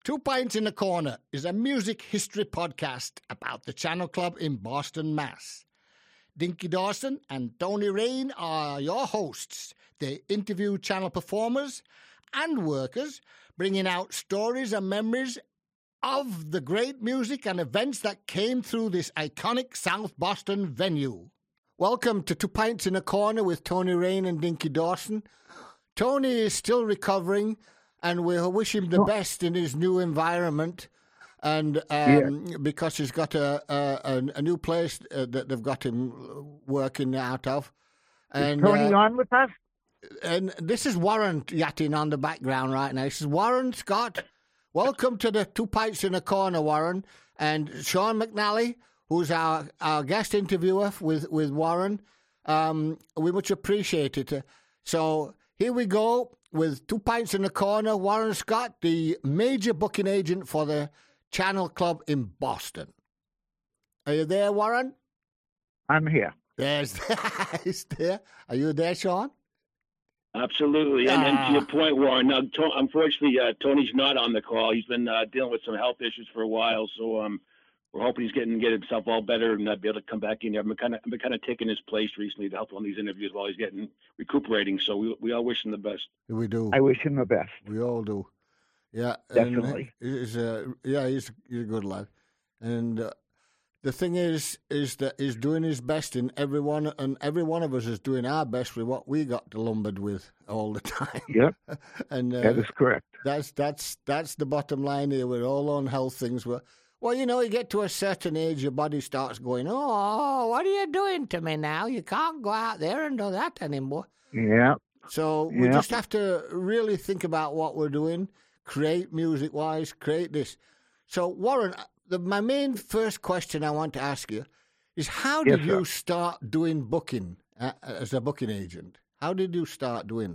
Two Pints in a Corner is a music history podcast about the Channel Club in Boston, Mass. Dinky Dawson and Tony Rain are your hosts. They interview channel performers and workers, bringing out stories and memories of the great music and events that came through this iconic South Boston venue. Welcome to Two Pints in a Corner with Tony Rain and Dinky Dawson. Tony is still recovering, and we wish him the best in his new environment. And because he's got a new place that they've got him working out of. And, is Tony on with us? And this is Warren yatting on the background right now. This is Warren Scott. Welcome to the Two Pints in a Corner, Warren. And Sean McNally, who's our guest interviewer with Warren. We much appreciate it. So here we go with Two Pints in a Corner. Warren Scott, the major booking agent for the Channel Club in Boston. Are you there, Warren? I'm here. He's there. Are you there, Sean? Absolutely. And to your point, Warren, now, unfortunately, Tony's not on the call. He's been dealing with some health issues for a while, so we're hoping he's get himself all better and be able to come back in here. I've been kind of taking his place recently to help on these interviews while he's recuperating. So we all wish him the best. We do. I wish him the best. We all do. Yeah, definitely. He's a good lad, and the thing is that he's doing his best in everyone, and every one of us is doing our best with what we got lumbered with all the time. Yep, and that is correct. That's the bottom line here. We're all on health things. Well, you get to a certain age, your body starts going, oh, what are you doing to me now? You can't go out there and do that anymore. Yeah. So we just have to really think about what we're doing, create music-wise, create this. So, Warren, my main first question I want to ask you is how did you start doing booking as a booking agent? How did you start doing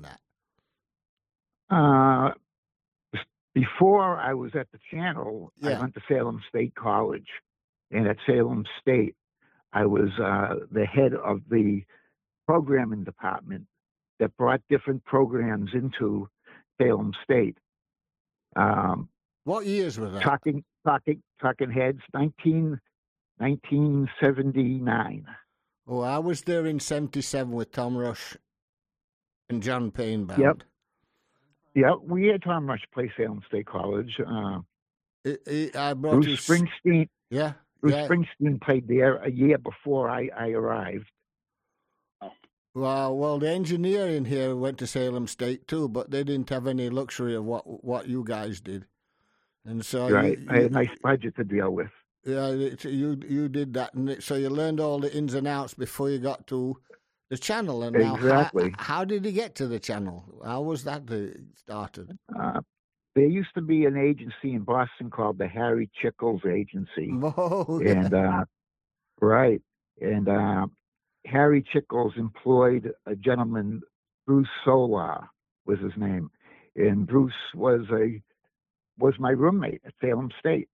that? Before I was at the channel, I went to Salem State College. And at Salem State, I was the head of the programming department that brought different programs into Salem State. What years was that? Talking Heads, 1979. Oh, I was there in 77 with Tom Rush and John Payne band. Yep. Yeah, we had Tom Rush play Salem State College. I brought Bruce Springsteen. Yeah. Bruce Springsteen played there a year before I arrived. Well, the engineer in here went to Salem State too, but they didn't have any luxury of what you guys did. And so I had a nice budget to deal with. Yeah, you did that, and so you learned all the ins and outs before you got to the channel. And exactly. Now, how did you get to the channel? How was that started? There used to be an agency in Boston called the Harry Chickles Agency. Oh, yeah. And Harry Chickles employed a gentleman, Bruce Solar was his name, and Bruce was my roommate at Salem State.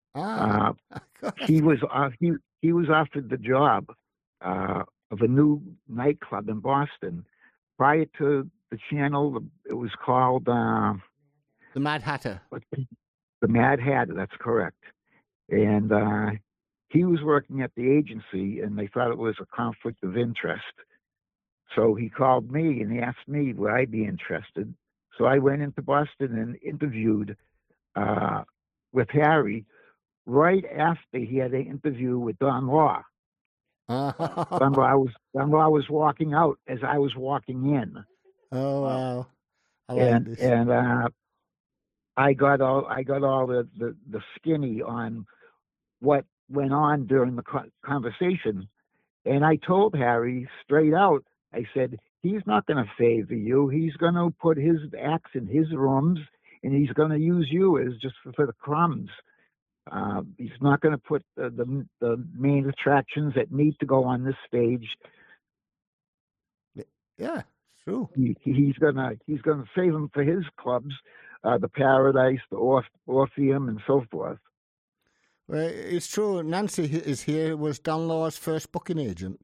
He was offered the job of a new nightclub in Boston. Prior to the channel, it was called the Mad Hatter. The Mad Hatter, that's correct. And he was working at the agency, and they thought it was a conflict of interest. So he called me and he asked me would I be interested. So I went into Boston and interviewed with Harry right after he had an interview with Don Law. Don Law was walking out as I was walking in. Oh wow! And I got all the skinny on what went on during the conversation, and I told Harry straight out. I said, he's not going to favor you. He's going to put his acts in his rooms, and he's going to use you as just for the crumbs. He's not going to put the main attractions that need to go on this stage. Yeah, true. He's gonna save them for his clubs, the Paradise, the Orpheum, and so forth. Well, it's true. Nancy is here. Was Don Law's first booking agent.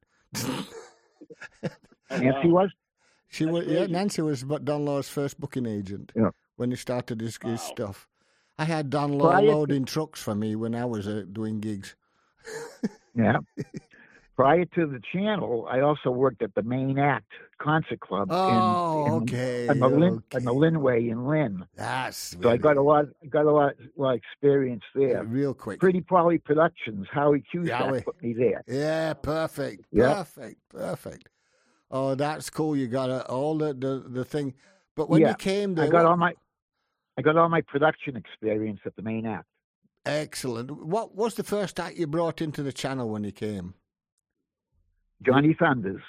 Nancy was. She was. Yeah, Nancy was Don Law's first booking agent. Yeah. When he started his stuff. I had Don Prior to- loading trucks for me when I was doing gigs. Yeah. Prior to the channel, I also worked at the Main Act Concert Club Okay. in the Linway in Lynn. That's So I got a lot of experience there. real quick. Pretty Polly Productions, Howie Cusack put me there. Yeah, perfect. Yeah. Perfect. Oh, that's cool. You got all the thing. But when Yeah. you came there, I got all my production experience at the Main Act. excellent. What was the first act you brought into the channel when you came? Johnny Thunders.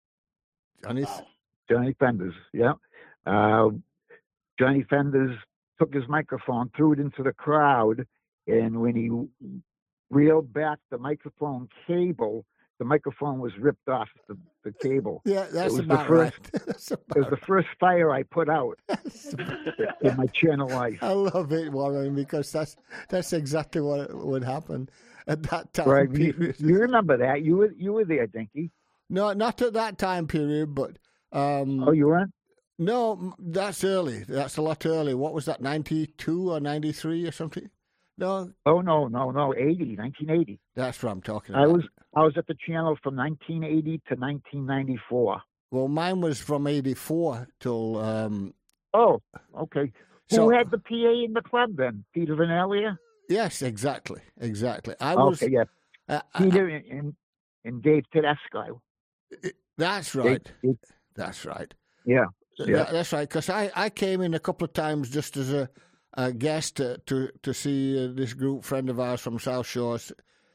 Johnny Thunders, yeah. Johnny Thunders took his microphone, threw it into the crowd, and when he reeled back the microphone cable, the microphone was ripped off the cable. Yeah, that's it was about the first, right. That's It was the first fire I put out in my channel life. I love it, Warren, because that's exactly what would happen at that time Right. period. You remember that? You were there, Dinky. No, not at that time period, but Oh, you weren't? no, that's early. That's a lot early. What was that, 92 or 93 or something? No, Oh, no, 1980. that's what I'm talking about. I was at the channel from 1980 to 1994. Well, mine was from 84 till... Oh, okay. So- Who had the PA in the club then? Peter Vanalia? yes, exactly. I was... Okay, yeah. Peter and Dave Tedesco. That's right. Dave- That's right. yeah. That's right. Because I came in a couple of times just as a guest to see this group friend of ours from South Shore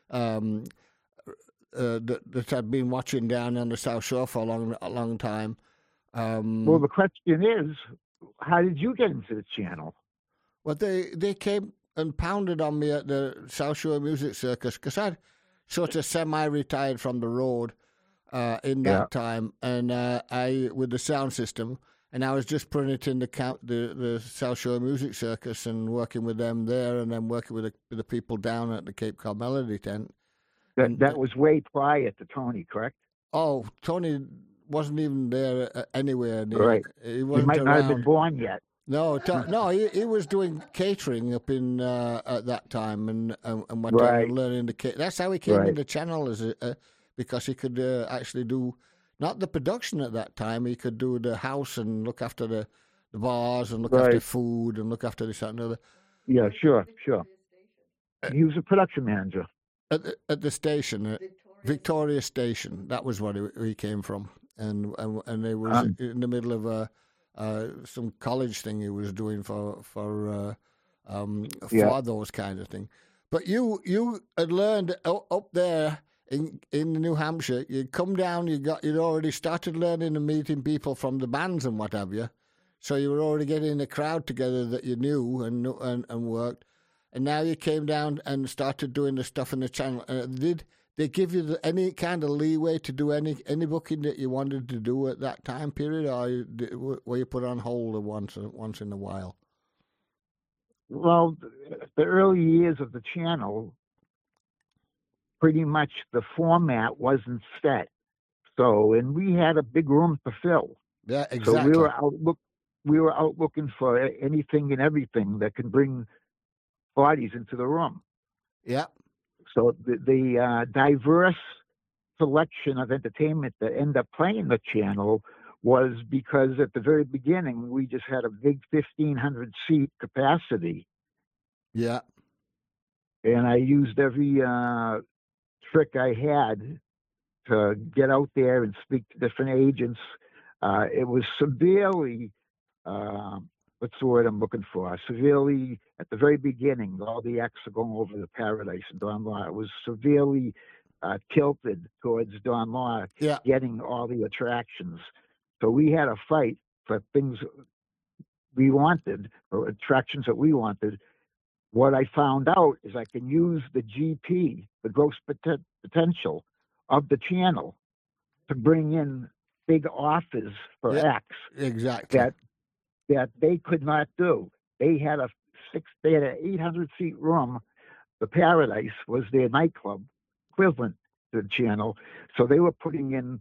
that had been watching down on the South Shore for a long time. Well, the question is, how did you get into the channel? Well, they came and pounded on me at the South Shore Music Circus because I'd sort of semi-retired from the road in that time, and I with the sound system, and I was just putting it in the South Shore Music Circus and working with them there, and then working with the people down at the Cape Cod Melody Tent. That was way prior to Tony, correct? Oh, Tony wasn't even there anywhere near. Right. He He wasn't might around. not have been born yet. No, he was doing catering up in at that time and went Right. on learning that's how he came Right. in the channel because he could actually do not the production at that time. He could do the house and look after the bars and look after Right. food and look after this that, and the other Yeah, sure. He was a production manager. at the station, Victoria Station. That was where he came from, and it was in the middle of some college thing he was doing for those kind of thing. But you had learned up there in New Hampshire. You'd come down. You'd already started learning and meeting people from the bands and what have you. So you were already getting a crowd together that you knew and worked. And now you came down and started doing the stuff in the channel. Did they give you any kind of leeway to do any booking that you wanted to do at that time period, or were you put on hold once in a while? Well, the early years of the channel, pretty much the format wasn't set. So, and we had a big room to fill. Yeah, exactly. So we were out looking for anything and everything that can bring bodies into the room. Yeah. So the diverse selection of entertainment that ended up playing the channel was because at the very beginning we just had a big 1,500 seat capacity. Yeah. And I used every trick I had to get out there and speak to different agents. It was severely, what's the word I'm looking for? Severely, at the very beginning, all the acts are going over the Paradise and Don Law. It was severely tilted towards Don Law getting all the attractions. So we had a fight for things we wanted, or attractions that we wanted. What I found out is I can use the GP, the gross potential of the channel, to bring in big offers for acts. Exactly. That they could not do. They had an 800 seat room. The Paradise was their nightclub equivalent to the channel. So they were putting in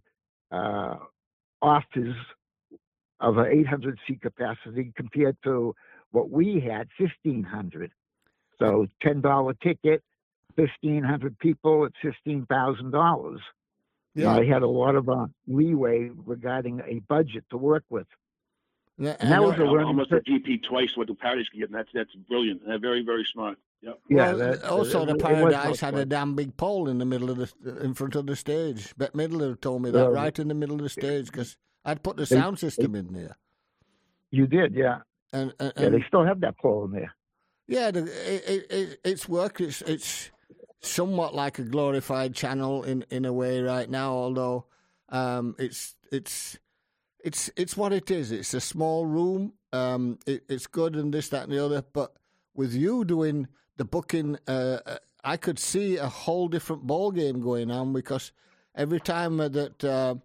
offers of an 800 seat capacity compared to what we had, 1,500. So $10 ticket, 1,500 people, it's $15,000. Yeah. I had a lot of leeway regarding a budget to work with. Yeah, And that was almost a GP twice what the Paradise can get, and that's brilliant. Very, very smart. Yep. Yeah. Well, also the Paradise had a damn big pole in the middle of in front of the stage. Bette Midler told me that right in the middle of the stage because I'd put the sound system in there. You did, yeah. And they still have that pole in there. Yeah, it's work. It's somewhat like a glorified channel in a way right now. Although it's what it is. It's a small room. It's good and this, that, and the other. But with you doing the booking, I could see a whole different ball game going on because every time that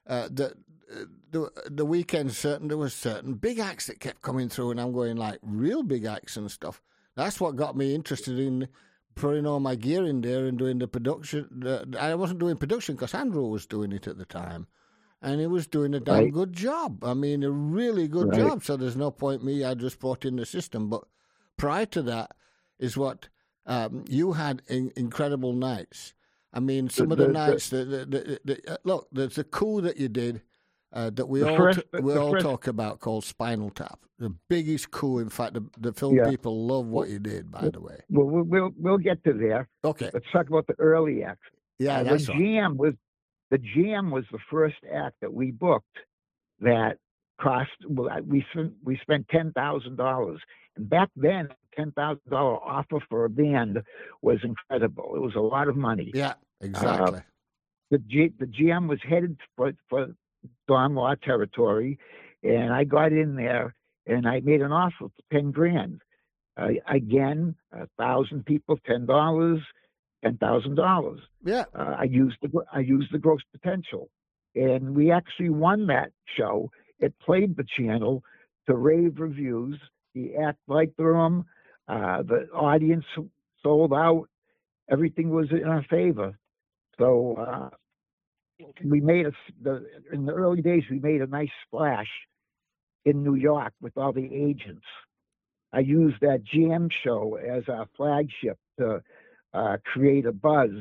the weekends, there was certain big acts that kept coming through, and I'm going like real big acts and stuff. That's what got me interested in putting all my gear in there and doing the production. I wasn't doing production because Andrew was doing it at the time. And he was doing a damn good job. I mean, a really good job. So there's no point me. I just brought in the system. But prior to that is what you had incredible nights. I mean, some of the nights look, there's a coup that you did that we all talk about called Spinal Tap. The biggest coup. In fact, the film people love what you did. By the way, we'll get to there. Okay, let's talk about the early acts. Yeah, that's right. The Jam was the first act that we booked that cost. We spent $10,000, and back then, $10,000 offer for a band was incredible. It was a lot of money. Yeah, exactly. The Jam was headed for Don Law territory, and I got in there and I made an offer for $10,000. Again, 1,000 people, $10. $10,000. Yeah. I used the gross potential, and we actually won that show. It played the channel to rave reviews. The act liked the room. The audience sold out. Everything was in our favor. So we made in the early days. We made a nice splash in New York with all the agents. I used that Jam show as our flagship to create a buzz.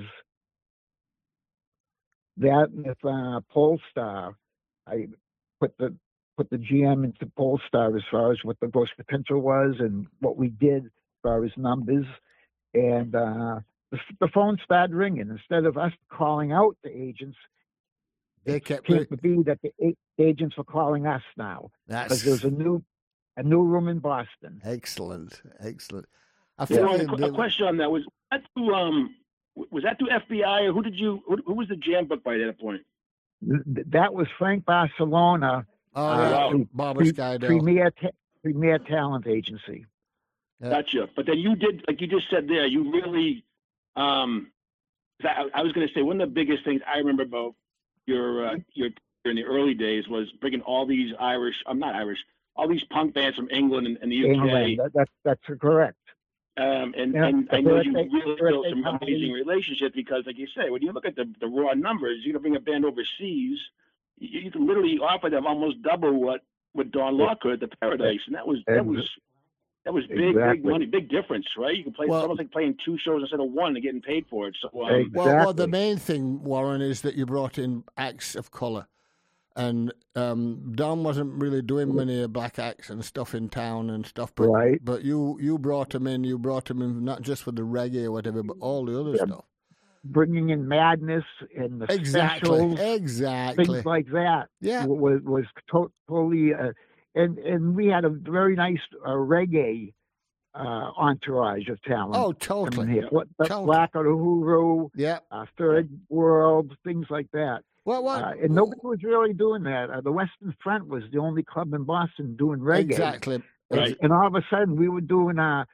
That with Polestar, I put the Jam into Polestar as far as what the gross potential was and what we did as far as numbers, and the phone started ringing. Instead of us calling out the agents, they kept to be that the agents were calling us now because there's a new room in Boston. Excellent. A question on that was that through FBI or who was the Jam book by that point? That was Frank Barcelona. Barbara Skydale. Premier Talent Agency. Yeah. Gotcha. But then you did, like you just said there, you really, I was going to say one of the biggest things I remember about your in the early days was bringing all these all these punk bands from England and the UK. England. That's correct. And I know you really built some amazing relationships because, like you say, when you look at the raw numbers, you're going to bring a band overseas, you can literally offer them almost double what Don Law could at the Paradise, and that was big money, big difference, right? You can play almost like playing two shows instead of one and getting paid for it. So, well, the main thing, Warren, is that you brought in acts of color. And Don wasn't really doing many black acts and stuff in town and stuff, but you brought him in. You brought him in not just for the reggae or whatever, but all the other stuff. Bringing in Madness and the specials, things like that. Yeah, was totally. And we had a very nice reggae entourage of talent. Oh, totally. Black Uhuru, Third World, things like that. And nobody was really doing that. The Western Front was the only club in Boston doing reggae. Exactly. Right. And all of a sudden, we were doing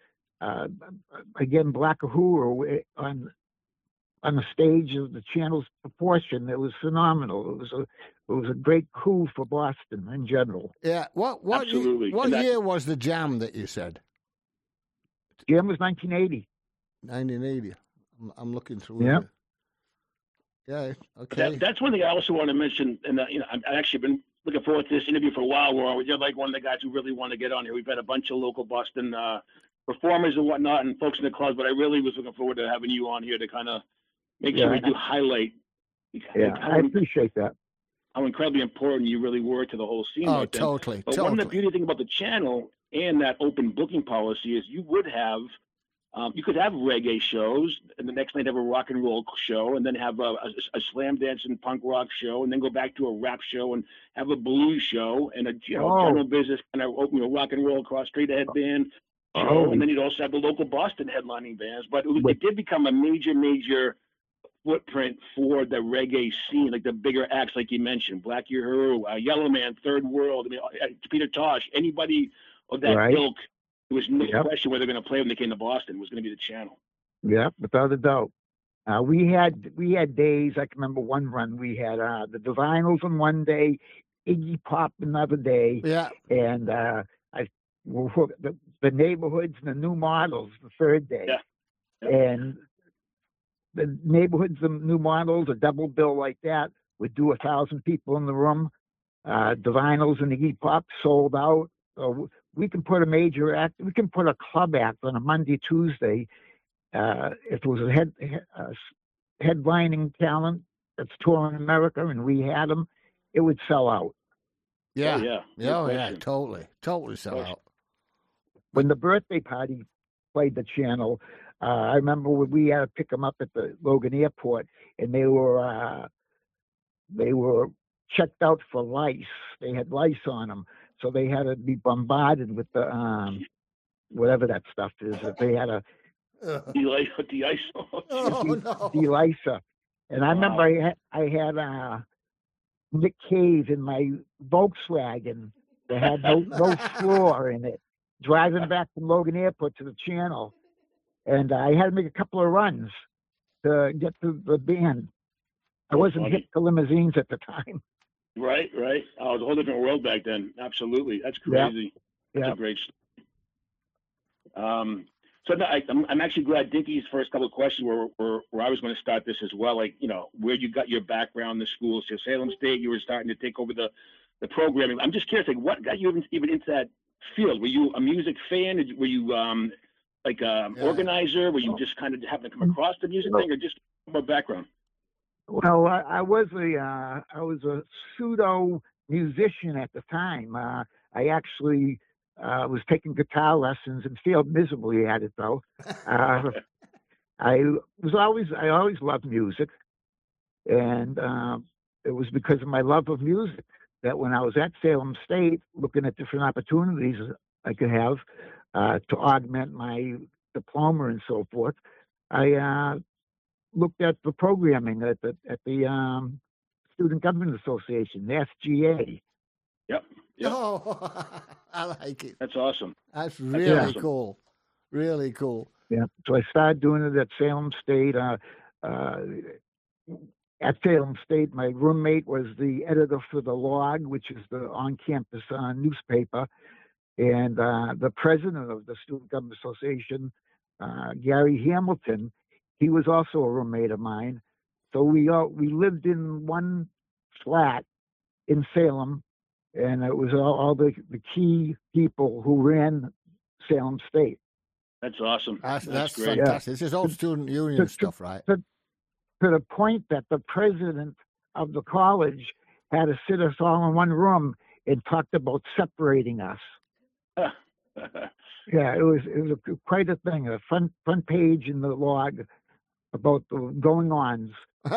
again Black Uhuru on the stage of the Channel's Proportion. It was phenomenal. It was a great coup for Boston in general. Yeah. What year was the Jam that you said? Jam was 1980. 1980. I'm looking through. Yeah. Yeah. Okay. That's one thing I also want to mention, and I've actually been looking forward to this interview for a while. Where you're like one of the guys who really want to get on here. We've had a bunch of local Boston performers and whatnot and folks in the clubs, but I really was looking forward to having you on here to kind of make sure we do highlight. Yeah, I appreciate that. How incredibly important you really were to the whole scene. Oh, totally. But one of the beauty thing about the channel and that open booking policy is you would have, you could have reggae shows, and the next night have a rock and roll show, and then have a slam dance and punk rock show, and then go back to a rap show and have a blues show and a general business kind of rock and roll across street ahead band show, and then you'd also have the local Boston headlining bands. But it did become a major footprint for the reggae scene, like the bigger acts, like you mentioned, Black Uhuru, Yellowman, Third World. I mean, Peter Tosh, anybody of that ilk. It was no question where they're going to play when they came to Boston. It was going to be the channel. Yeah, without a doubt. We had days. I can remember one run. We had the Divinyls on one day, Iggy Pop another day, and the Neighborhoods and the New Models the third day. And the Neighborhoods and New Models, a double bill like that, would do 1,000 people in the room. Divinyls and Iggy Pop sold out. So we can put a major act, we can put a club act on a Monday, Tuesday. If it was a headlining talent that's touring America and we had them, it would sell out. Yeah, totally sell out. When the Birthday Party played the channel, I remember when we had to pick them up at the Logan Airport, and they were checked out for lice. They had lice on them. So they had to be bombarded with the whatever that stuff is. They had a de-icer. De-icer. And I remember I had Nick Cave in my Volkswagen that had no floor in it, driving back from Logan Airport to the channel. And I had to make a couple of runs to get to the band. I wasn't hip to limousines at the time. Right. Oh, it was a whole different world back then. Absolutely. That's crazy. That's a great story. So I'm actually glad Dinky's first couple of questions were where I was going to start this as well. Like, where you got your background, the schools. So Salem State, you were starting to take over the programming. I'm just curious, like, what got you even into that field? Were you a music fan? Were you organizer? Were you just kind of happened to come across the music thing, or just what background? Well, I was a pseudo musician at the time. I actually was taking guitar lessons and failed miserably at it, though. I always loved music, and it was because of my love of music that when I was at Salem State, looking at different opportunities I could have to augment my diploma and so forth, I looked at the programming at the Student Government Association, the SGA. Yep. Oh, I like it. That's awesome. That's really cool. Really cool. Yeah. So I started doing it at Salem State. At Salem State, my roommate was the editor for The Log, which is the on-campus newspaper, and the president of the Student Government Association, Gary Hamilton. He was also a roommate of mine. So we lived in one flat in Salem, and it was all the key people who ran Salem State. That's awesome. That's great. Fantastic. This is all student union stuff, right? To the point that the president of the college had to sit us all in one room and talked about separating us. Yeah, it was quite a thing. A front page in The Log about the going-ons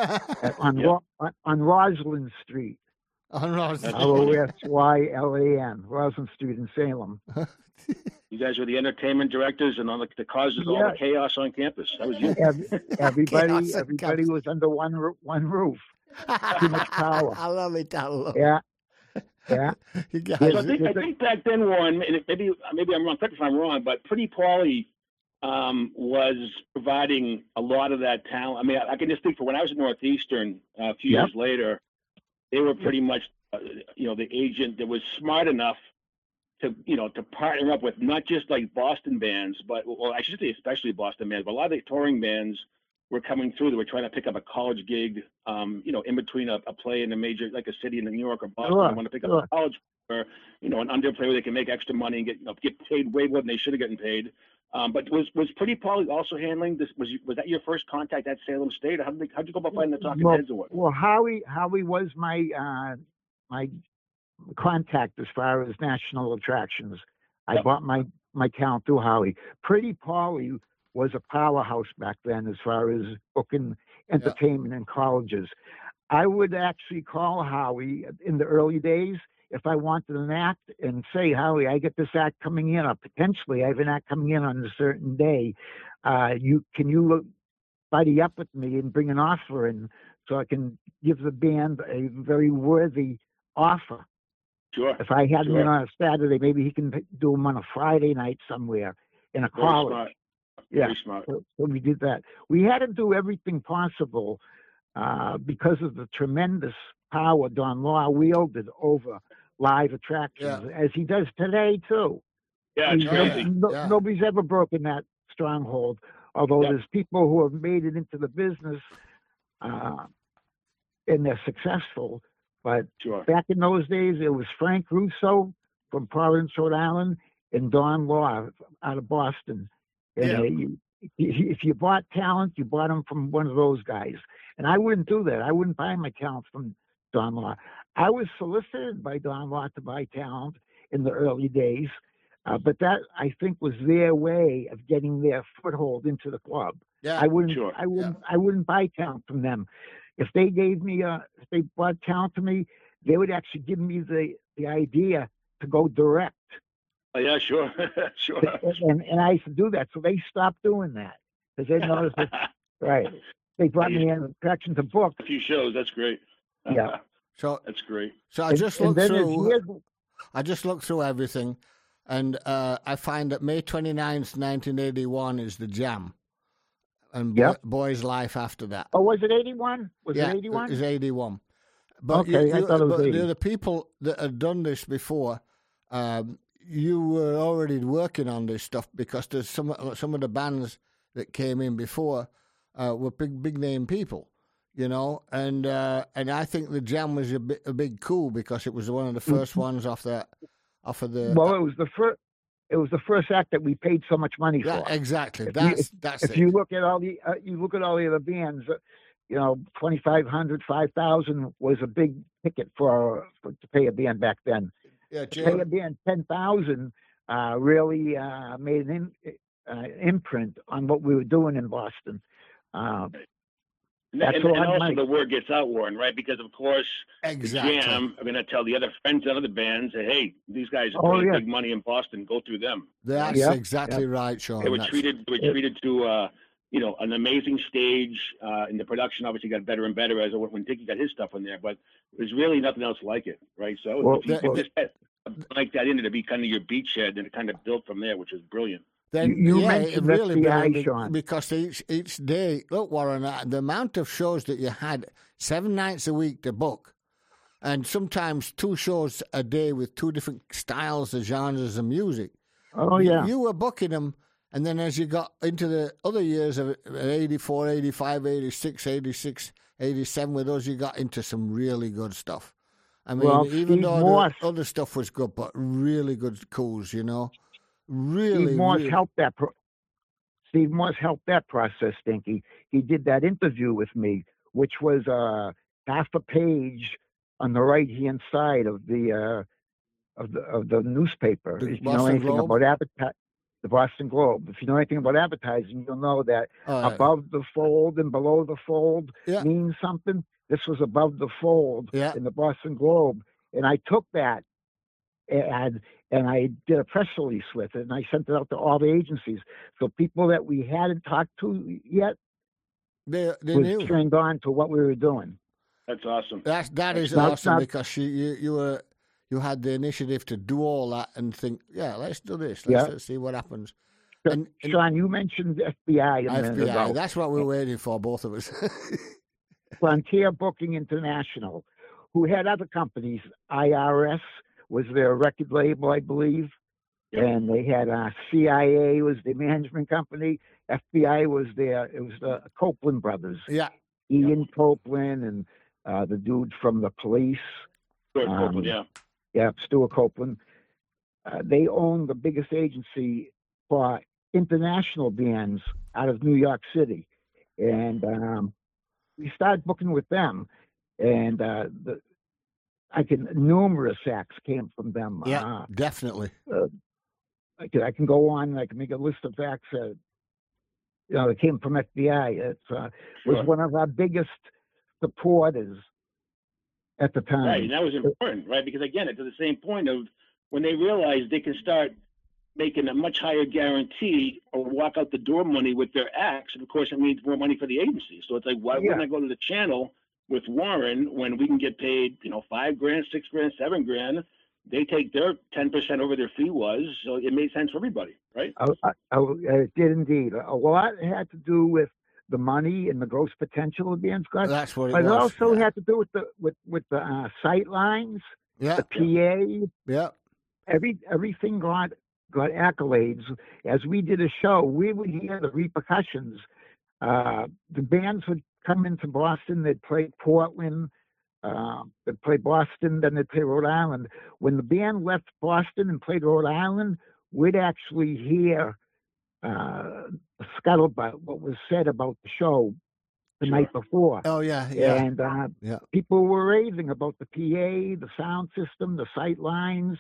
on Roslyn Street. On Roslyn. Rosyan, Roslyn Street in Salem. You guys were the entertainment directors and all the causes all the chaos on campus. That was you. Everybody was under one roof. Too much power. I love it. Yeah. So I think back then, Warren, maybe I'm wrong. Correct me if I'm wrong, but Pretty Pauly was providing a lot of that talent. I mean, I can just speak for when I was at Northeastern a few years later. They were pretty much, the agent that was smart enough to partner up with not just like Boston bands, but I should say especially Boston bands, but a lot of the touring bands were coming through. They were trying to pick up a college gig, in between a play in a major, like a city in New York or Boston. They want to pick up a college or, an underplay where they can make extra money and get paid way more than they should have gotten paid. But was Pretty Polly also handling this? Was that your first contact at Salem State? How'd you go about finding the talking heads or what? Well, Howie was my contact as far as national attractions. I bought my talent through Howie. Pretty Polly was a powerhouse back then as far as booking entertainment in colleges. I would actually call Howie in the early days if I wanted an act and say, Howie, I get this act coming in, or potentially I have an act coming in on a certain day. Can you buddy up with me and bring an offer in so I can give the band a very worthy offer? Sure. If I had him in on a Saturday, maybe he can do them on a Friday night somewhere in a college. Smart. Yeah. Very smart. So we did that. We had to do everything possible because of the tremendous power Don Law wielded over live attractions, as he does today too. Yeah, it's crazy. Nobody's ever broken that stronghold, although there's people who have made it into the business and they're successful. But back in those days, it was Frank Russo from Providence, Rhode Island, and Don Law out of Boston. And if you bought talent, you bought them from one of those guys. And I wouldn't do that. I wouldn't buy my talent from Don Law. I was solicited by Don Law to buy talent in the early days, but that I think was their way of getting their foothold into the club. Yeah, I wouldn't buy talent from them. If they gave me if they bought talent to me, they would actually give me the idea to go direct. Oh, yeah, sure. Sure. And I used to do that. So they stopped doing that because they noticed that, right. They brought me in attraction to book. A few shows. That's great. Yeah. So that's great. So I just looked through. I just looked through everything, and I find that May 29th, 1981 is the Jam, and Boy's Life after that. Oh, was it 81? Was it 81? It was 81. But okay, I thought it was 80. The people that had done this before, you were already working on this stuff because there's some of the bands that came in before were big name people. You know, and I think the Jam was a big coup because it was one of the first ones off of the. Well, it was the first. It was the first act that we paid so much money for. Exactly. If you look at all the other bands, you know, 2,500, 5,000 was a big ticket to pay a band back then. Yeah, to pay a band 10,000 really made an imprint on what we were doing in Boston. And also the word gets out, Warren, right? Because, of course, the Jam are going to tell the other friends and other bands, hey, these guys are paying big money in Boston. Go through them. That's exactly right, Sean. They were treated to, an amazing stage. And the production obviously got better and better as when Dickie got his stuff in there. But there's really nothing else like it, right? So if you could just like that into to be kind of your beachhead, and it kind of built from there, which is brilliant. Then you mentioned really FBI, Sean. Because each day, look, Warren, the amount of shows that you had, 7 nights a week to book, and sometimes 2 shows a day with 2 different styles of genres of music. Oh, yeah. You were booking them, and then as you got into the other years of 84, 85, 86, 86, 87, with those, you got into some really good stuff. I mean, even though the other stuff was good, but really good coups, you know. Really, Steve Morse helped that. Steve Morse helped that process, Stinky. He did that interview with me, which was half a page on the right hand side of the newspaper. If you know anything about the Boston Globe. If you know anything about advertising, you'll know that above the fold and below the fold means something. This was above the fold in the Boston Globe, and I took that ad and I did a press release with it, and I sent it out to all the agencies. So people that we hadn't talked to yet, they knew. Turned on to what we were doing. That's awesome. That is awesome because you had the initiative to do all that and think, let's do this. Let's see what happens. And Sean, you mentioned FBI. FBI. That's what we're waiting for, both of us. Frontier Booking International, who had other companies, IRS was their record label, I believe. Yep. And they had CIA was the management company. FBI was it was the Copeland brothers. Yeah. Ian Copeland and the dude from the Police. Stuart Copeland, yeah. Yeah, Stuart Copeland. They owned the biggest agency for international bands out of New York City, and we started booking with them, and numerous acts came from them. Yeah, definitely. I can go on. I can make a list of acts that that came from FBI. It was one of our biggest supporters at the time. Right, and that was important, right? Because again, it's to the same point of when they realized they can start making a much higher guarantee or walk out the door money with their acts, and of course it means more money for the agency. So it's like, why wouldn't I go to the channel with Warren when we can get paid, $5,000, $6,000, $7,000? They take their 10% over their fee was, so it made sense for everybody, right? It did indeed. A lot had to do with the money and the gross potential of bands. That's what it was. But it also had to do with the sight lines, the PA. Yeah. Everything got accolades. As we did a show, we would hear the repercussions. The bands would come into Boston. They'd play Portland. They'd play Boston, then they'd play Rhode Island. When the band left Boston and played Rhode Island, we'd actually hear scuttlebutt, what was said about the show the night before. Oh, yeah. And people were raving about the PA, the sound system, the sight lines,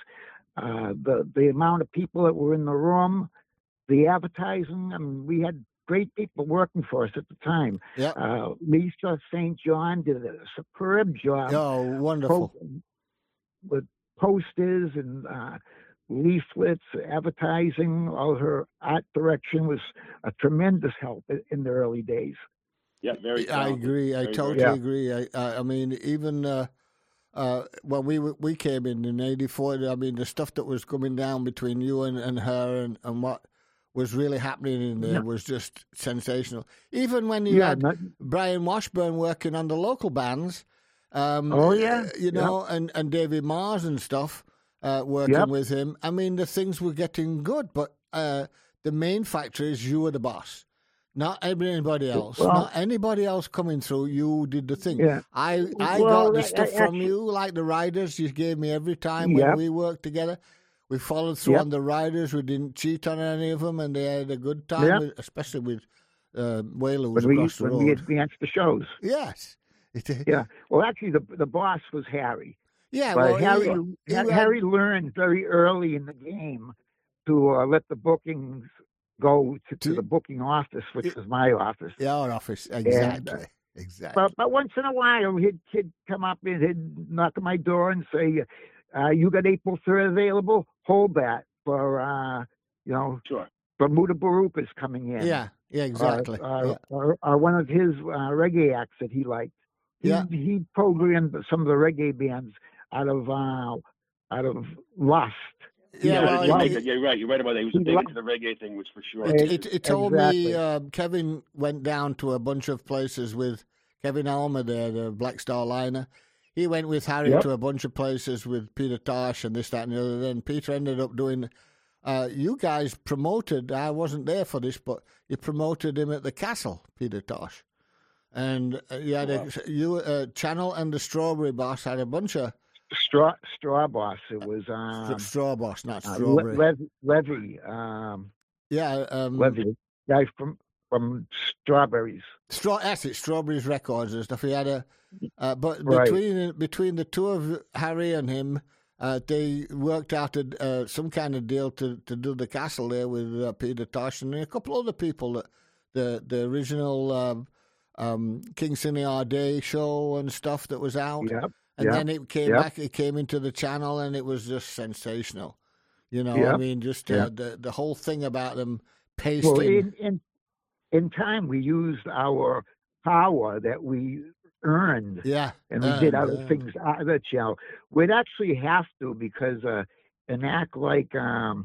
the amount of people that were in the room, the advertising. I mean, we had great people working for us at the time. Yeah. Lisa St. John did a superb job. Oh, wonderful. With posters and leaflets, advertising. All her art direction was a tremendous help in the early days. Yeah, very talented. I agree. I totally agree. I mean, even when we came in '84, I mean, the stuff that was coming down between you and her and what was really happening in there was just sensational. Even when you had Brian Washburn working on the local bands, and David Mars and stuff working with him. I mean, the things were getting good, but the main factor is you were the boss, not anybody else. Not anybody else coming through. You did the thing. Yeah. I got the stuff from you, like the riders you gave me every time when we worked together. We followed through on the riders. We didn't cheat on any of them, and they had a good time, especially with Whaler was across the road. When we advanced the shows. Yes. Yeah. Well, actually, the boss was Harry. Yeah. But well, Harry learned very early in the game to let the bookings go to the booking office, which is my office. Yeah, our office. Exactly. Exactly. But once in a while, he'd come up and he'd knock on my door and say, you got April 3rd available? Hold that for, Bermuda Baruch is coming in. Yeah, exactly. Or one of his reggae acts that he liked. He programmed some of the reggae bands out of Lust. You're right. You're right about that. He was big into the reggae thing, which for sure. It told me Kevin went down to a bunch of places with Kevin Almer there, the Black Star Liner. He went with Harry to a bunch of places with Peter Tosh and this, that, and the other. Then Peter ended up doing. You guys promoted. I wasn't there for this, but you promoted him at the Castle, Peter Tosh, and Channel and the Strawberry Boss had a bunch of Straw Boss. It was Straw Boss, not Strawberry. Levy. Levy, guy from Strawberries. Strawberries Records and stuff. He had but between the two of Harry and him, they worked out some kind of deal to do the Castle there with Peter Tosh and a couple other people. The original King Sunny Day show and stuff that was out. Yep. And then it came back. It came into the channel, and it was just sensational. I mean, just the whole thing about them pasting. Well, in time, we used our power that we earned. Yeah, and we did other things out of the channel. We'd actually have to, because an act like the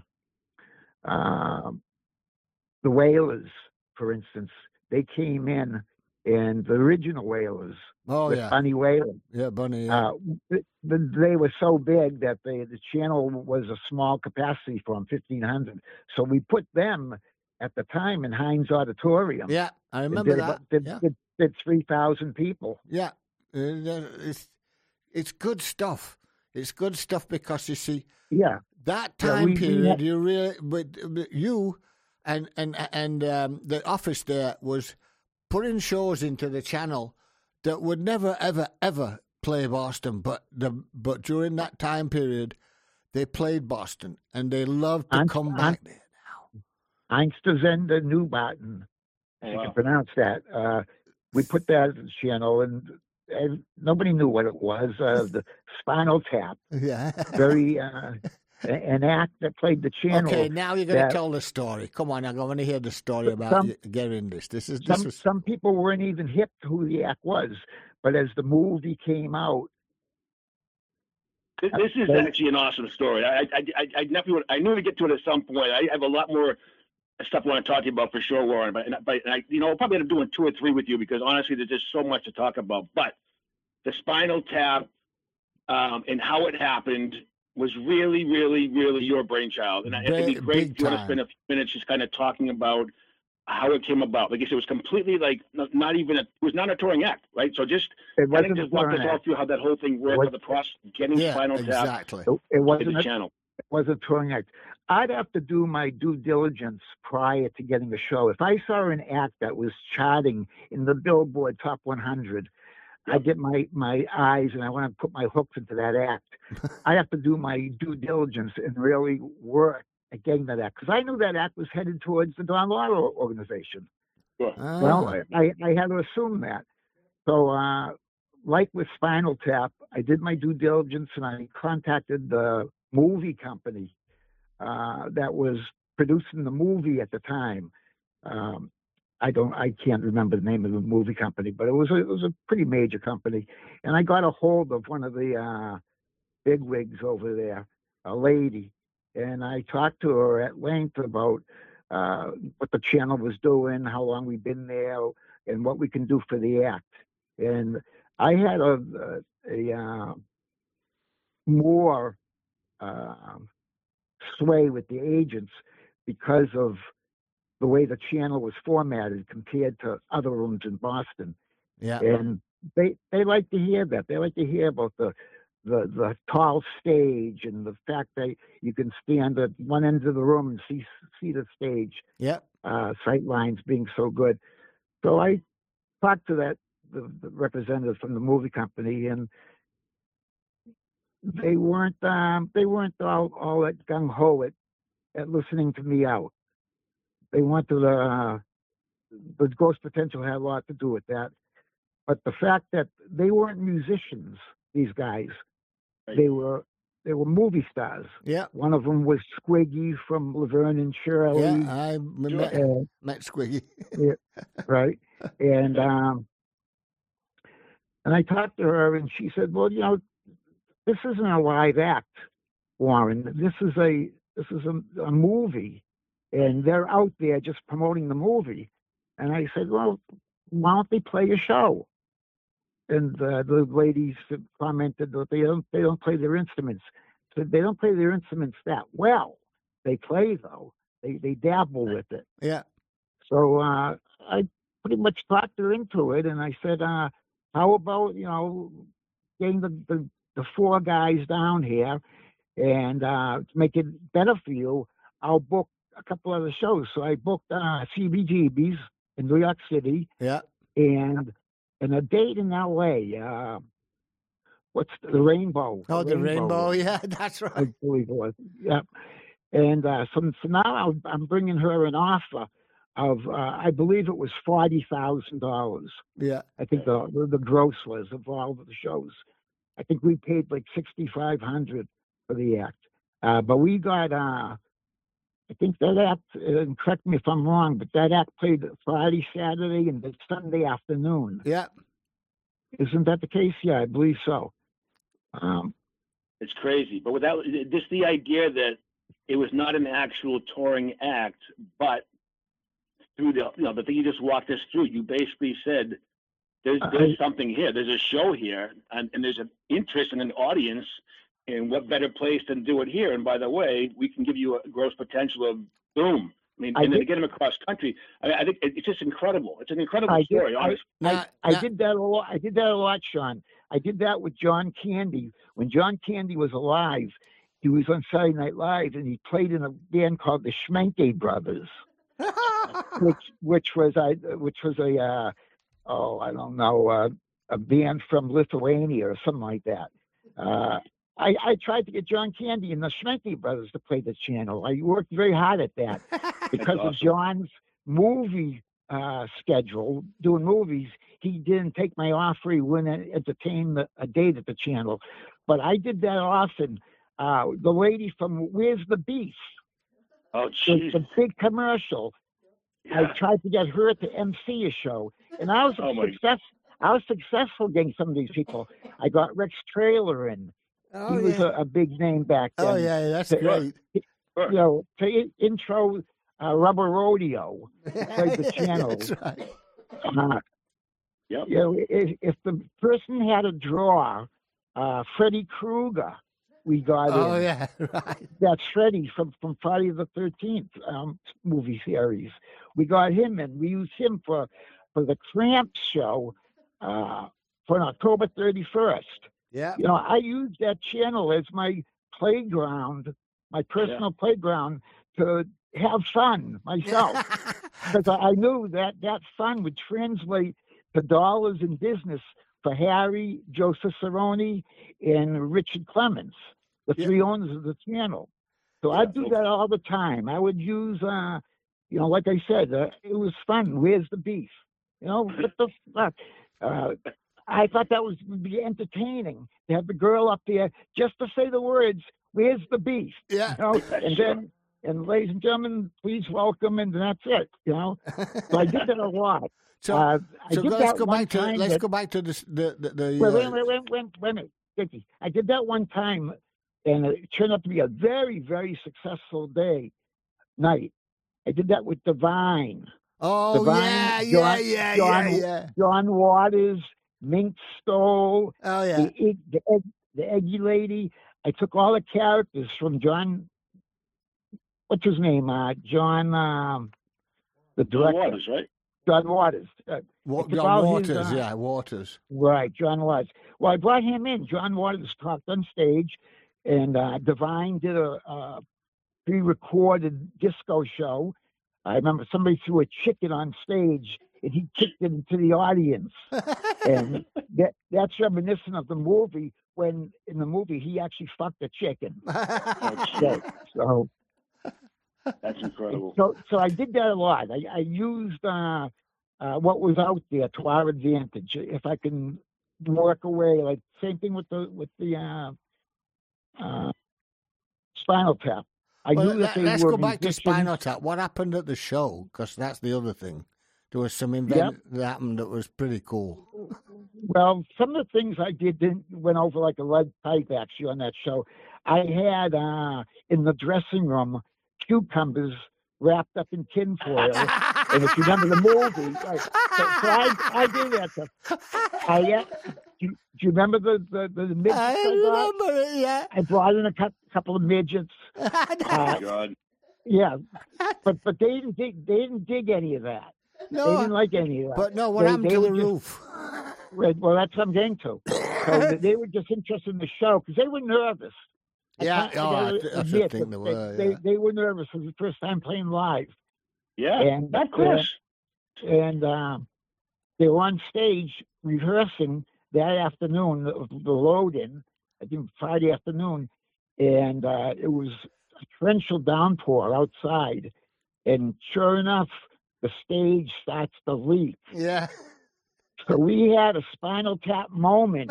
Wailers, for instance, they came in, and the original Wailers. Bunny Whalen. Yeah, Bunny. They were so big that the channel was a small capacity for them, 1,500. So we put them at the time in Heinz Auditorium. Yeah, I remember that. Did 3,000 people. Yeah, it's good stuff. It's good stuff because you see. Yeah. That time period, you really, but you and the office there was putting shows into the channel that would never, ever, ever play Boston, but during that time period, they played Boston, and they loved to come back there now. Einstürzende Neubauten, if you can pronounce that. We put that as a channel, and nobody knew what it was. The Spinal Tap. Yeah. Very, an act that played the channel. Okay, now you're going to tell the story. Come on, I want to hear the story about getting this. Some people weren't even hip to who the act was, but as the movie came out, this is actually an awesome story. I knew we'd get to it at some point. I have a lot more stuff I want to talk to you about for sure, Warren. But I'll probably end up doing 2 or 3 with you because honestly, there's just so much to talk about. But the Spinal Tap and how it happened was really, really, really your brainchild. And I think it'd be great if you want to spend a few minutes just kind of talking about how it came about. Like I said, it was completely it was not a touring act, right? So just walk us all through how that whole thing worked, the process of getting Spinal Tap to the channel. It was a touring act. I'd have to do my due diligence prior to getting the show. If I saw an act that was charting in the Billboard Top 100, I get my eyes and I want to put my hooks into that act. I have to do my due diligence and really work at getting that act because I knew that act was headed towards the Don Lauro organization. Sure. Well, I had to assume that. So, like with Spinal Tap, I did my due diligence and I contacted the movie company that was producing the movie at the time. I can't remember the name of the movie company, but it was a pretty major company. And I got a hold of one of the bigwigs over there, a lady, and I talked to her at length about what the channel was doing, how long we've been there, and what we can do for the act. And I had a more sway with the agents because of the way the channel was formatted compared to other rooms in Boston. Yeah. And they like to hear that. They like to hear about the tall stage and the fact that you can stand at one end of the room and see the stage. Yeah. Sight lines being so good. So I talked to the representative from the movie company, and they weren't all that gung ho at listening to me out. They wanted the Ghost Potential had a lot to do with that, but the fact that they weren't musicians, these guys, right. They were movie stars. Yeah. One of them was Squiggy from Laverne and Shirley. Yeah, I met Squiggy. Yeah, right. And I talked to her, and she said, "Well, this isn't a live act, Warren. This is a movie, and they're out there just promoting the movie." And I said, "Well, why don't they play a show?" And the ladies commented that they don't play their instruments. So they don't play their instruments that well. They play though. They dabble with it. Yeah. So I pretty much talked her into it, and I said, "How about getting the 4 guys down here, and to make it better for you, I'll book a couple other shows." So I booked CBGB's in New York City. Yeah. And a date in L.A. What's the Rainbow? Oh, the Rainbow. Yeah, that's right. I believe it was. Yeah. And so now I'm bringing her an offer of I believe it was $40,000. Yeah. I think the gross was of all of the shows. I think we paid like $6,500 for the act, but we got I think that act, and correct me if I'm wrong, but that act played Friday, Saturday, and the Sunday afternoon. Yeah. Isn't that the case? Yeah, I believe so. It's crazy. But without just the idea that it was not an actual touring act, but through the thing you just walked us through, you basically said, there's something here. There's a show here, and there's an interest in an audience. And what better place than do it here? And by the way, we can give you a gross potential of boom. I mean, and then to get them across country. I think it's just incredible. It's an incredible story, honestly. I did that a lot. I did that a lot, Sean. I did that with John Candy. When John Candy was alive, he was on Saturday Night Live, and he played in a band called the Schmenke Brothers. which was a I don't know, a band from Lithuania or something like that. I tried to get John Candy and the Schmenke brothers to play the channel. I worked very hard at that because of John's movie schedule, doing movies. He didn't take my offer. He wouldn't entertain a date at the channel. But I did that often. The lady from Where's the Beef? Oh, jeez. The big commercial. Yeah. I tried to get her to MC a show, and I was successful getting some of these people. I got Rex Trailer in. He was a big name back then. Oh yeah, that's great. You know, to intro Rubber Rodeo, played the channel. That's right. You know, if the person had a draw, Freddy Krueger, we got in. Oh yeah, right. That's Freddy from Friday the 13th movie series. We got him in. We used him for the Cramps show for October 31st. Yeah. You know, I used that channel as my playground, my personal playground to have fun myself. Because I knew that fun would translate to dollars in business for Harry, Joe Cicerone, and Richard Clements, the three owners of the channel. So I'd do that all the time. I would use, you know, like I said, it was fun. Where's the beef? You know, what the fuck? I thought that would be entertaining to have the girl up there just to say the words, "Where's the beef?" Yeah. You know, and then, and ladies and gentlemen, please welcome, and that's it. You know, so I did that a lot. So let's go back to the. Wait a minute, Dickie. I did that one time, and it turned out to be a very, very successful night. I did that with Divine. Oh, Divine, yeah. John Waters, Mink Stoll, oh yeah, the Eggy Lady. I took all the characters from John. What's his name? John, the director. John Waters, right? John Waters. John Waters, Waters. Right, John Waters. Well, I brought him in. John Waters talked on stage, and Divine did a pre-recorded disco show. I remember somebody threw a chicken on stage, and he kicked it into the audience. And that's reminiscent of the movie, when in the movie he actually fucked a chicken. So that's incredible. So I did that a lot. I used what was out there to our advantage. If I can work away, like same thing with the Spinal Tap. Let's go back to Spinal Tap. What happened at the show? Because that's the other thing. There was some event that happened that was pretty cool. Well, some of the things I did went over like a lead pipe, actually, on that show. I had in the dressing room cucumbers wrapped up in tinfoil. And if you remember the movie, right, so I did that. Do you remember the midgets? I remember it, yeah. I brought in a couple of midgets. God. Yeah, but they didn't dig any of that. No, they didn't like any of that. But no, what happened to the roof? Right, well, that's what I'm getting to. So they were just interested in the show because they were nervous. I think they were. They were nervous. It was the first time playing live. Yeah, and of course. And they were on stage rehearsing that afternoon, the load-in, I think Friday afternoon, and it was a torrential downpour outside. And sure enough, the stage starts to leak. Yeah. So we had a Spinal Tap moment,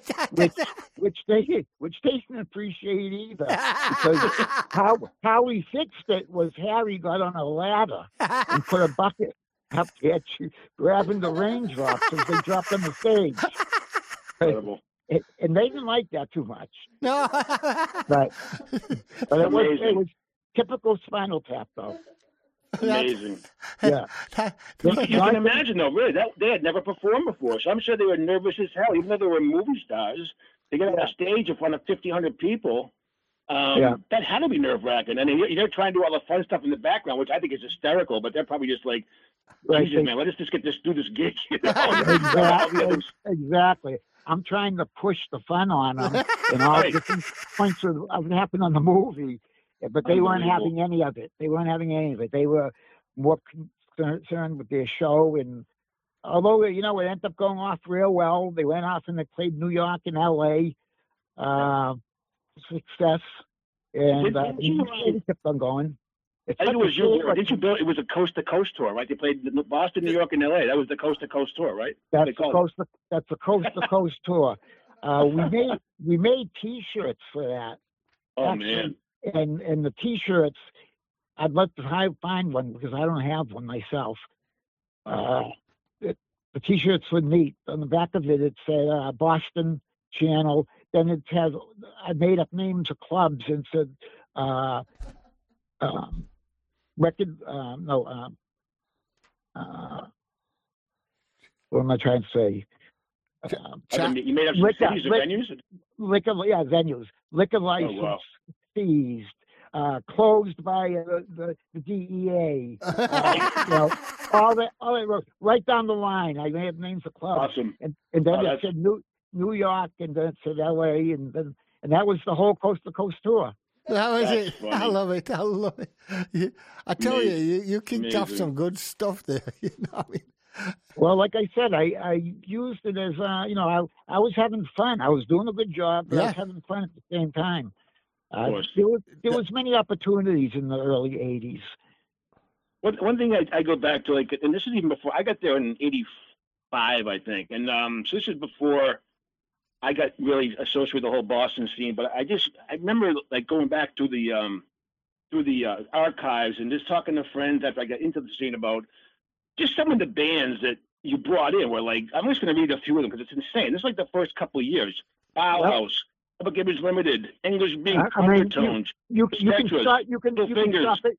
which they didn't appreciate either. Because how we fixed it was Harry got on a ladder and put a bucket up there, grabbing the raindrops as they dropped on the stage. Incredible. And they didn't like that too much. No. but it was typical Spinal Tap, though. Amazing. Yeah. You can imagine, though, really, that they had never performed before. So I'm sure they were nervous as hell. Even though they were movie stars, they get on a stage in front of 1,500 people. That had to be nerve-wracking. And you're trying to do all the fun stuff in the background, which I think is hysterical, but they're probably just like, Jesus, man, let's just do this gig. You know? Exactly. I'm trying to push the fun on them and all different points of what happened on the movie. But they weren't having any of it. They were more concerned with their show. And although, it ended up going off real well, they went off and they played New York and L.A. Success. And they kept on going. I think it was didn't you build? It was a coast to coast tour, right? They played Boston, New York, and L.A. That was the coast to coast tour, right? That's the coast to coast tour. We made T-shirts for that. Oh, actually. Man! And the T-shirts, I'd like to find one because I don't have one myself. The T-shirts were neat. On the back of it, it said Boston Channel. Then it has I made up names of clubs and said. What am I trying to say? You made up some cities or venues? Venues. Liquor license seized, closed by the DEA. All that right down the line. I made up names of clubs. Awesome. And then it said New York, and then it said LA, and that was the whole coast to coast tour. That was That's it. funny. I love it. I tell you kicked off some good stuff there. I mean. Well, like I said, I used it as I was having fun. I was doing a good job, but I was having fun at the same time. There was many opportunities in the early '80s. One thing I go back to, and this is even before I got there in '85, I think, and so this is before I got really associated with the whole Boston scene. But I remember going back to the archives and just talking to friends after I got into the scene about just some of the bands that you brought in. Were I'm just going to read a few of them because it's insane. This is the first couple of years. Bauhaus, Public Image Limited, English Beat, Undertones, you can start. You can stop it.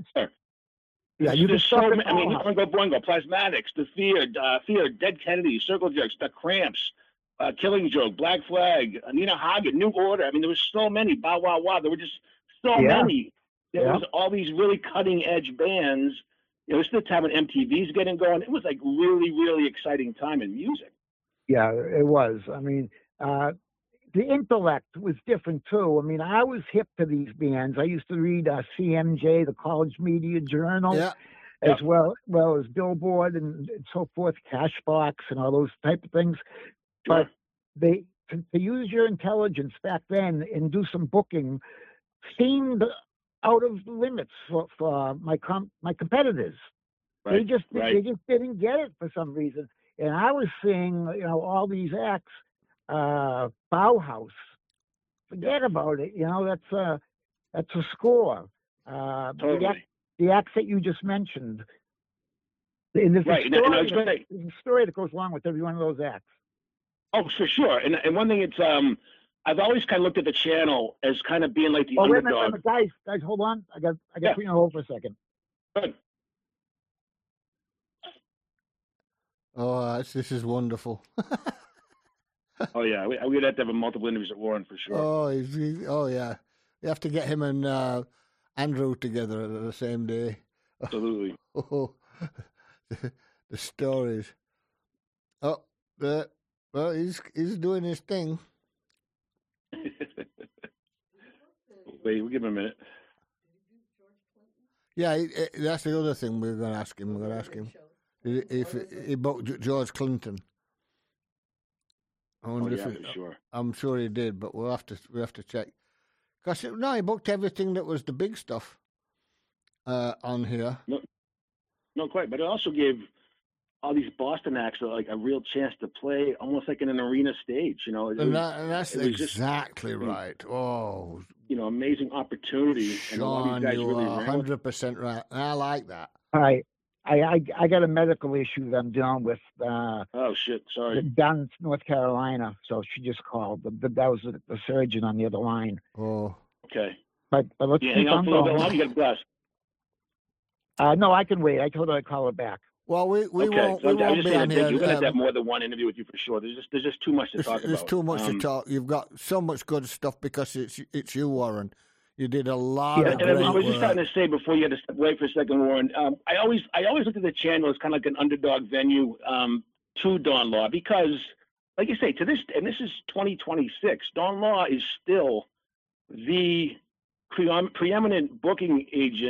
You can stop it. Oingo Boingo, Plasmatics, The Fear, Dead Kennedys, Circle Jerks, The Cramps. Killing Joke, Black Flag, Nina Hagen, New Order. I mean, there was so many. Bow Wow Wow. There were just so many. There was all these really cutting edge bands. This is the time when MTV's getting going. It was really, really exciting time in music. Yeah, it was. I mean, the intellect was different too. I mean, I was hip to these bands. I used to read CMJ, the College Media Journal, as well as Billboard and so forth, Cashbox and all those type of things. But to use your intelligence back then and do some booking seemed out of limits for my competitors. Right. They just didn't get it for some reason. And I was seeing all these acts, Bauhaus. Forget about it. That's a score. Totally. The acts that you just mentioned. And there's a story that goes along with every one of those acts. Oh, for sure. And one thing, it's I've always kind of looked at the channel as kind of being like the underdog. Wait a minute, guys, hold on. I got to put you on hold for a second. Good. Oh, this is wonderful. Oh yeah, we'd have to have multiple interviews at Warren for sure. Oh yeah, you have to get him and Andrew together at the same day. Absolutely. Oh, the stories. Oh, well, he's doing his thing. Wait, we'll give him a minute. Yeah, that's the other thing we're going to ask him. We're going to ask him if he booked George Clinton. I wonder for sure. I'm sure he did, but we have to check. Because he booked everything that was the big stuff on here. No, quite. But it also gave all these Boston acts a real chance to play, almost like in an arena stage. And that's exactly right. Oh, amazing opportunity. Sean, and all these guys you really are 100% right. I like that. All right. I got a medical issue that I'm dealing with. Oh shit! Sorry. Down in North Carolina, so she just called. That was the surgeon on the other line. Oh. Okay. But let's hang on for a little bit longer. You got blessed. No, I can wait. I told her I'd call her back. Well, we won't be on here. You're going to have more than one interview with you for sure. There's just too much to talk about. There's too much to talk. You've got so much good stuff because it's you, Warren. You did a lot of great work. I was just starting to say before you had to step away for a second, Warren. I always looked at the channel as kind of like an underdog venue to Don Law because, like you say, to this, and this is 2026. Don Law is still the preeminent booking agent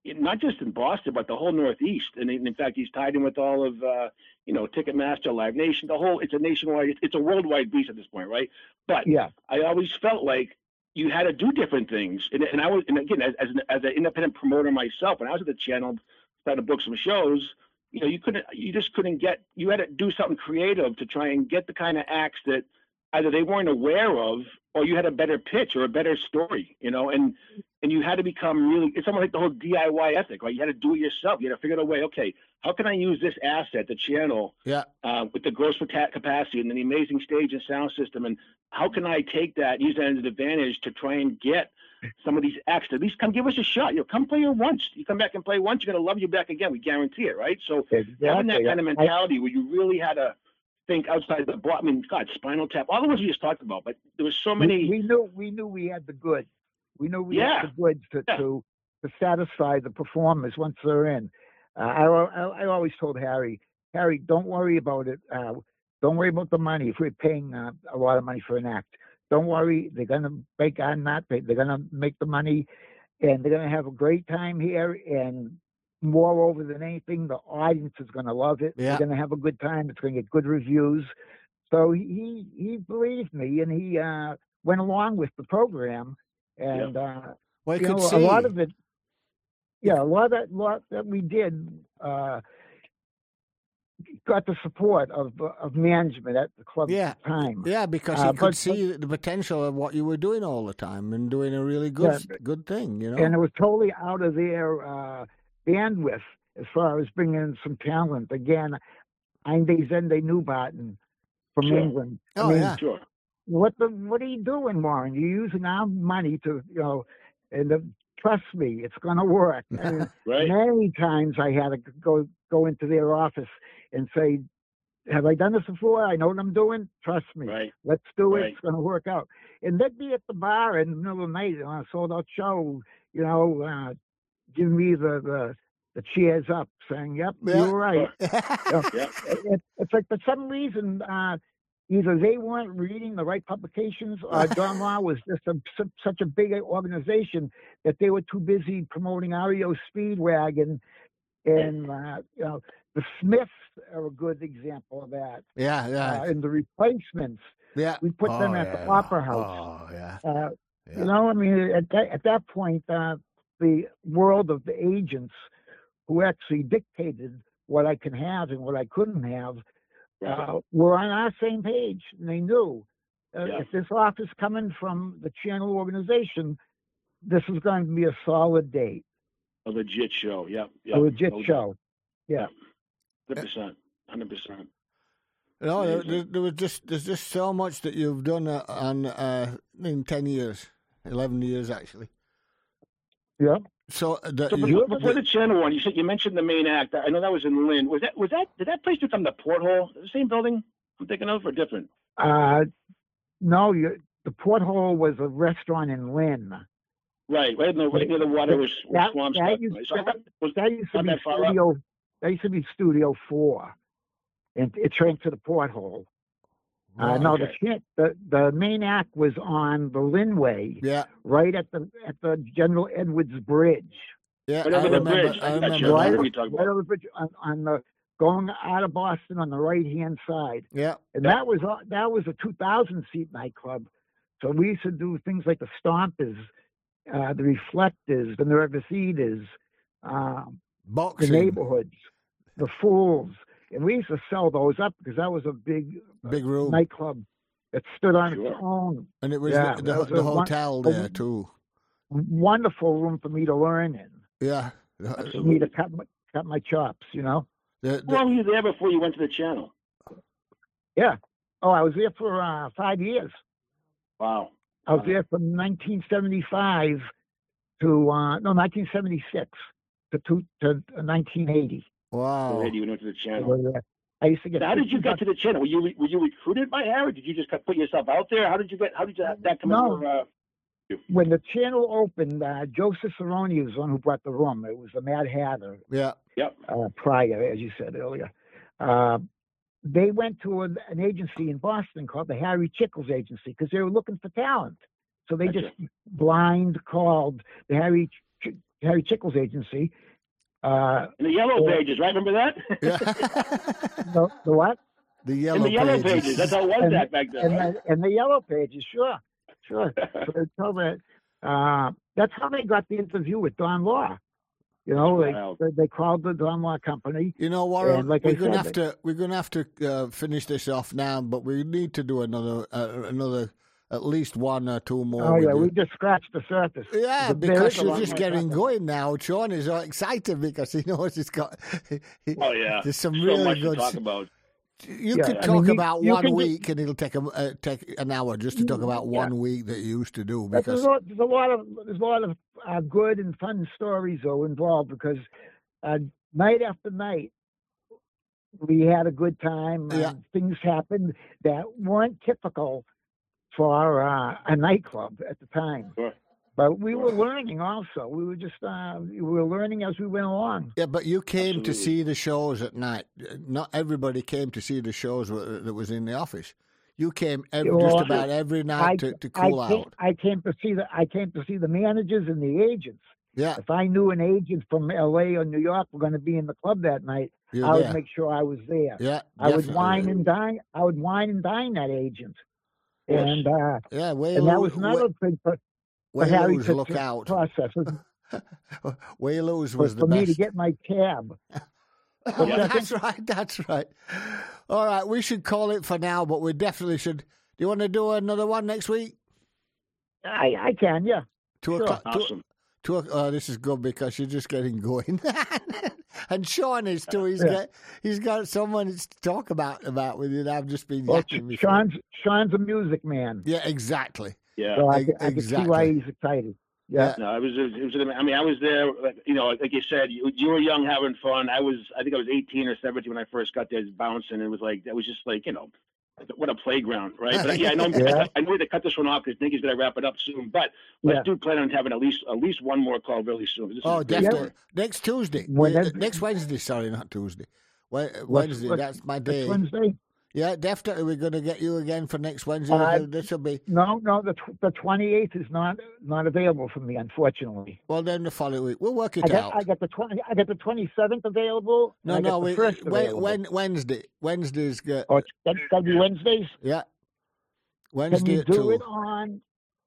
not just in Boston, but the whole Northeast. And in fact, he's tied in with all of, Ticketmaster, Live Nation, it's a nationwide, it's a worldwide beast at this point, right? But Yeah. I always felt like you had to do different things. And again, as an independent promoter myself, when I was at the channel, starting to book some shows, you just couldn't you had to do something creative to try and get the kind of acts that either they weren't aware of, or you had a better pitch or a better story, and you had to become really, it's almost like the whole DIY ethic, right? You had to do it yourself. You had to figure out a way, okay, how can I use this asset, the channel, with the gross capacity and the amazing stage and sound system, and how can I take that, use that as an advantage to try and get some of these acts to at least come give us a shot. Come play here once. You come back and play once, you're going to love you back again. We guarantee it, right? So having that kind of mentality where you really had to think outside the box. I mean, God, Spinal Tap, all the ones we just talked about, but there was so many. We knew we had the goods. We knew we had the goods to satisfy the performers once they're in. I always told Harry, don't worry about it. Don't worry about the money. If we're paying a lot of money for an act, don't worry. They're going to make on that. They're going to make the money, and they're going to have a great time here. And moreover than anything, the audience is going to love it. They're going to have a good time. It's going to get good reviews. So he believed me, and he went along with the program. And well, a lot of it, a lot that we did got the support of management at the club at the time. Yeah, because he could see the potential of what you were doing all the time and doing a really good thing, And it was totally out of their bandwidth as far as bringing in some talent. Again, Einde Newbarton from England. Sure. What are you doing, Warren? You're using our money to, trust me, it's going to work. And right. Many times I had to go into their office and say, have I done this before? I know what I'm doing. Trust me. Right. Let's do it. It's going to work out. And they'd be at the bar in the middle of the night on a sold-out show, give me the cheers up, saying, yep, you're right. It's like for some reason, either they weren't reading the right publications, or Don Law was just such a big organization that they were too busy promoting REO Speedwagon. And, the Smiths are a good example of that. And the Replacements. We put them at the Opera House. At that point, the world of the agents who actually dictated what I can have and what I couldn't have were on our same page, and they knew if this offer is coming from the channel organization, this is going to be a solid date. A legit show, a legit show, 100%. No, there's just so much that you've done in 10 years, 11 years actually. Yeah. So before the channel one, you mentioned the main act. I know that was in Lynn. Did that place become the Porthole? The same building I'm thinking of, or different? No, the Porthole was a restaurant in Lynn. Right near the water was swamps. That used to be Studio 4, and it turned to the Porthole. The main act was on the Linway, right at the General Edwards Bridge. Yeah, right over the bridge. I remember. Right over the bridge on the going out of Boston on the right hand side. Yeah, and that was a 2,000 seat nightclub. So we used to do things like the Stompers, the Reflectors, the Nervous Eaters, Boxing. The Neighborhoods, the Fools. And we used to sell those up because that was a big room nightclub that stood on its own. And it was the hotel there too. Wonderful room for me to learn in. Yeah. For me to cut my chops, How long were you there before you went to the channel? Yeah. Oh, I was there for 5 years. Wow. I was there from 1975 to 1976 to 1980. Wow. You went to the channel. I used to get. How did you get to the channel? Were you recruited by Harry? Did you just put yourself out there? How did that come into When the channel opened, Joe Cicerone was the one who brought the room. It was the Mad Hatter. Yeah. Yep. Prior, as you said earlier. They went to an agency in Boston called the Harry Chickles Agency because they were looking for talent. So they just blind called the Harry Harry Tickle's agency. In the Yellow Pages, right? Remember that? The what? The Yellow In the Yellow Pages. Pages. That's how it was that back then. Right? And the Yellow Pages, sure. So they told me, that's how they got the interview with Don Law. You know, they called the Don Law company. You know, Warren, like we're going to have to finish this off now, but we need to do another at least one or two more. Oh yeah, we just scratched the surface. Yeah, because she's just getting going now. Sean is all excited because he knows he's got. Oh yeah, there's some so really much good to talk about. You could talk about 1 week, and it'll take an hour just to talk about 1 week that you used to do. Because there's a lot of good and fun stories though involved. Because night after night, we had a good time. Yeah. Things happened that weren't typical for a nightclub at the time. Sure. But we were learning also. We were just we were learning as we went along. Yeah, but you came Absolutely. to see the shows at night. Not everybody came to see the shows that was in the office. You came just about every night to cool out. I came to see the managers and the agents. Yeah. If I knew an agent from L.A. or New York were going to be in the club that night, I would make sure I was there. Yeah, I would wine and dine. I would wine and dine that agent. Yes. And and that was another thing for Harry to look out. process. Whalers was the for best. me to get my tab. That's right. All right, we should call it for now, but we definitely should. Do you want to do another one next week? I can, yeah. 2 Sure. o'clock. Awesome. This is good because you're just getting going. And Sean is too. He's got someone to talk about with you. I've just been yakking before. Sean's a music man. Yeah, exactly. Yeah. So I can see why he's excited. Yeah. No, I was there. You know, like you said, you were young, having fun. I think I was 18 or 17 when I first got there bouncing. It was like that was just like, you know, what a playground, right? But yeah, I know. I know to cut this one off because Nick is going to wrap it up soon. But I do plan on having at least one more call really soon. Definitely. Yeah. Next Tuesday. Next Wednesday. Sorry, not Tuesday. Wednesday. That's my day. Wednesday. Yeah, definitely. We're going to get you again for next Wednesday. This will be no. The 28th is not available for me, unfortunately. Well, then the following week we'll work it out. I got the 27th available. Wednesday. Wednesday's good. Oh, that's got to be Wednesdays. Yeah, Wednesday. Can you do it on?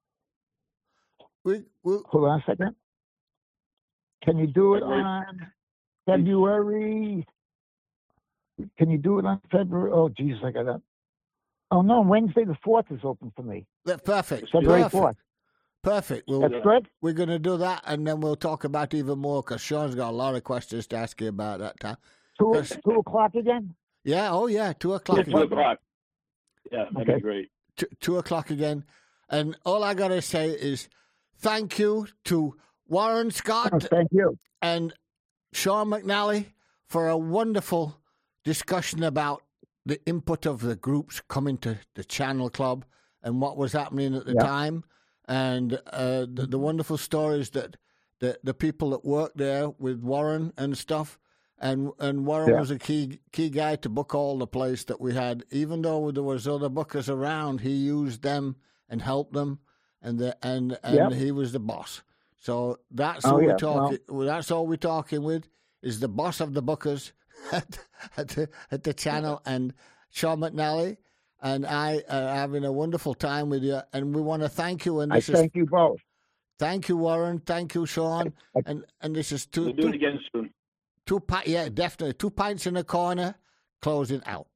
Hold on a second. Can you do it on February? Can you do it on February? Oh, geez, I got that. Oh, no, Wednesday the 4th is open for me. Perfect. February 4th. Perfect. That's good? We're going to do that, and then we'll talk about even more, because Sean's got a lot of questions to ask you about that time. 2 o'clock again? Yeah, 2 o'clock again. 2 o'clock. Yeah, that'd be great. 2 o'clock again. And all I got to say is thank you to Warren Scott. Oh, thank you. And Sean McNally for a wonderful discussion about the input of the groups coming to the Channel Club and what was happening at the time, and the wonderful stories that the people that worked there with Warren and stuff. And Warren was a key guy to book all the place that we had. Even though there was other bookers around, he used them and helped them, and he was the boss. So that's who we're talking. Well, that's all we're talking with is the boss of the bookers at the channel, and Sean McNally and I are having a wonderful time with you, and we want to thank you. And thank you both. Thank you, Warren. Thank you, Sean. And this is We'll do it again soon. Definitely 2 pints in a corner, closing out.